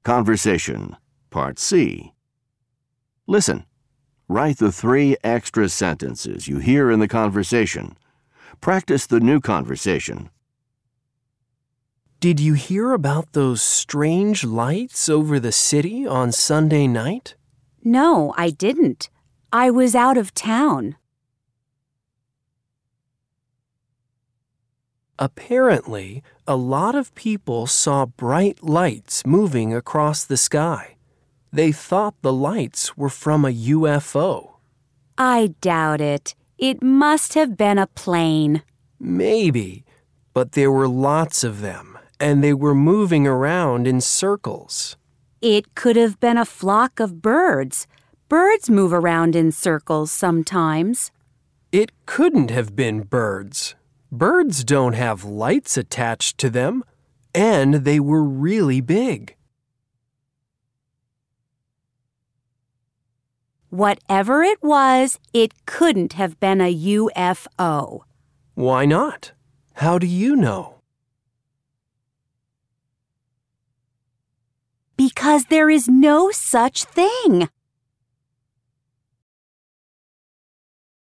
Conversation, Part C. Listen. Write the 3 extra sentences you hear in the conversation. Practice the new conversation. Did you hear about those strange lights over the city on Sunday night? No, I didn't. I was out of town. Apparently, a lot of people saw bright lights moving across the sky. They thought the lights were from a UFO. I doubt it. It must have been a plane. Maybe, but there were lots of them, and they were moving around in circles. It could have been a flock of birds. Birds move around in circles sometimes. It couldn't have been birds. Birds don't have lights attached to them, and they were really big. Whatever it was, it couldn't have been a UFO. Why not? How do you know? Because there is no such thing.